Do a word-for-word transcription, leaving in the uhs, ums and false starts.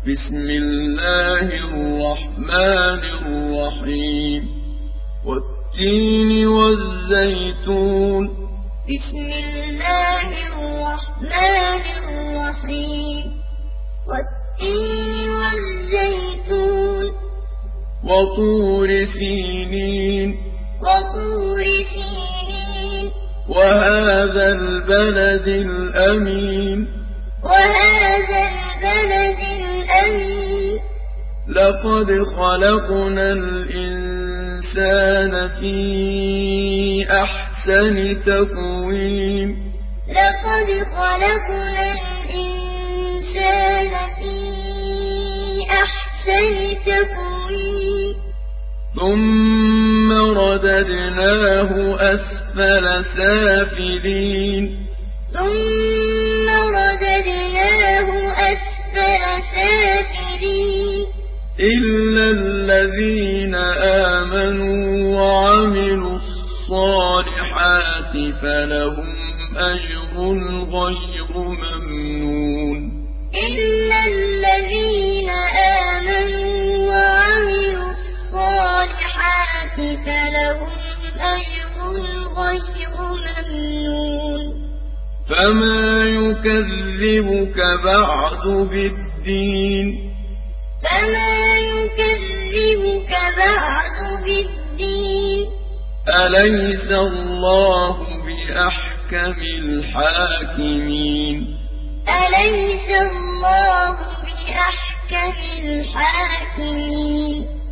بسم الله الرحمن الرحيم والتين والزيتون بسم الله الرحمن الرحيم والتين والزيتون وطور سينين وطور سينين وهذا البلد الأمين وهذا البلد الأمين لقد خلقنا الإنسان في أحسن تقويم لقد خلقنا الإنسان في أحسن تقويم ثم رددناه أسفل سافلين ثم رددناه أسفل سافلين إلا الذين آمنوا وعملوا الصالحات فلهم أجر غير ممنون إلا الذين آمنوا وعملوا الصالحات فلهم أجر غير ممنون فما يكذبك بعد بالدين فما يكذبك بعد بالدين أليس الله بأحكم الحاكمين أليس الله بأحكم الحاكمين